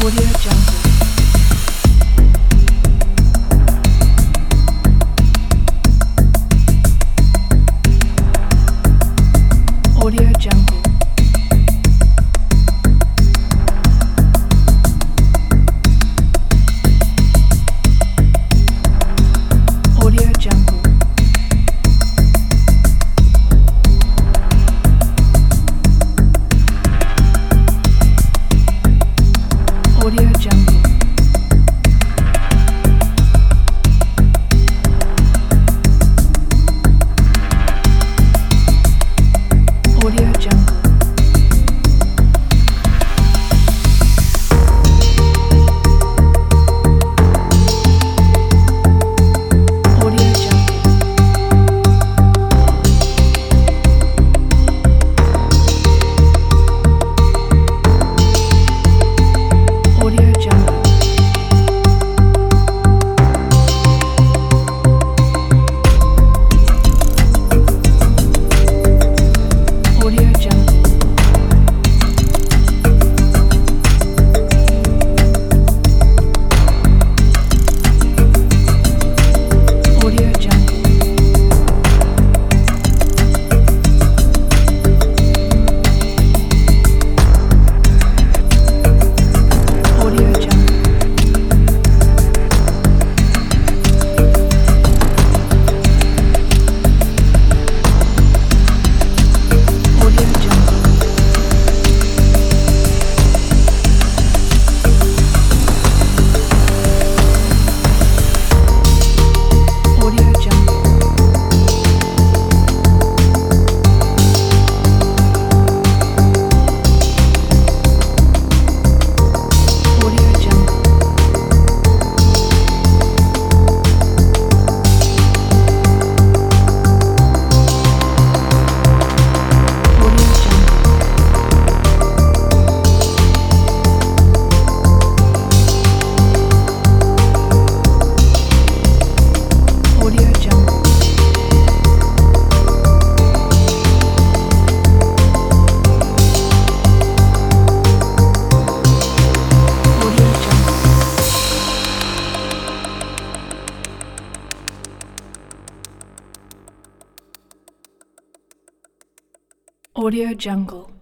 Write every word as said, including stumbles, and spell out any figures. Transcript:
Audio Jungle. Audio Jungle. Audio Jungle. Audio Jungle. Audio Jungle. Audio Jungle. Audio Jungle. Audio Jungle. Audio Jungle. Audio Jungle. Audio Jungle. Audio Jungle. Audio Jungle. Audio Jungle. Audio Jungle. Audio Jungle. Audio Jungle.